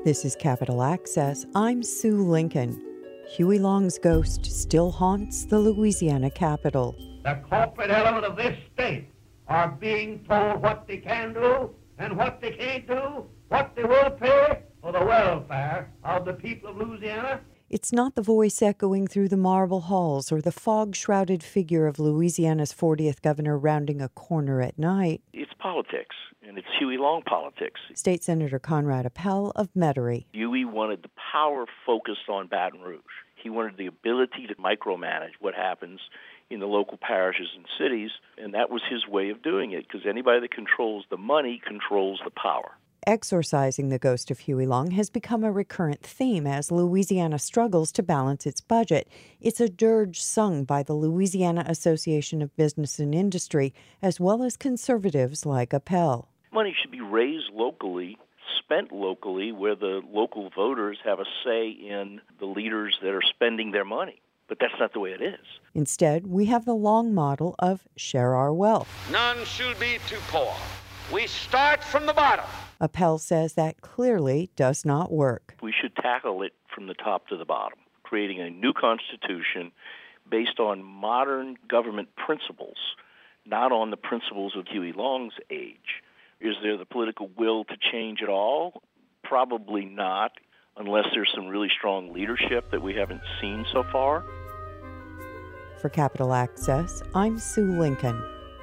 This is Capital Access. I'm Sue Lincoln. Huey Long's ghost still haunts the Louisiana capital. The corporate element of this state are being told what they can do and what they can't do, what they will pay for the welfare of the people of Louisiana. It's not the voice echoing through the marble halls or the fog-shrouded figure of Louisiana's 40th governor rounding a corner at night. It's politics, and it's Huey Long politics. State Senator Conrad Appel of Metairie. Huey wanted the power focused on Baton Rouge. He wanted the ability to micromanage what happens in the local parishes and cities, and that was his way of doing it, because anybody that controls the money controls the power. Exorcising the ghost of Huey Long has become a recurrent theme as Louisiana struggles to balance its budget. It's a dirge sung by the Louisiana Association of Business and Industry, as well as conservatives like Appel. Money should be raised locally, spent locally, where the local voters have a say in the leaders that are spending their money. But that's not the way it is. Instead, we have the Long model of share our wealth. None should be too poor. We start from the bottom. Appel says that clearly does not work. We should tackle it from the top to the bottom, creating a new constitution based on modern government principles, not on the principles of Huey Long's age. Is there the political will to change it all? Probably not, unless there's some really strong leadership that we haven't seen so far. For Capital Access, I'm Sue Lincoln.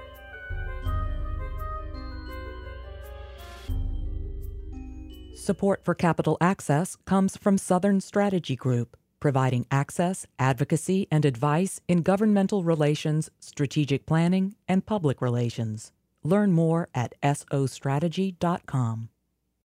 Support for Capital Access comes from Southern Strategy Group, providing access, advocacy, and advice in governmental relations, strategic planning, and public relations. Learn more at sostrategy.com.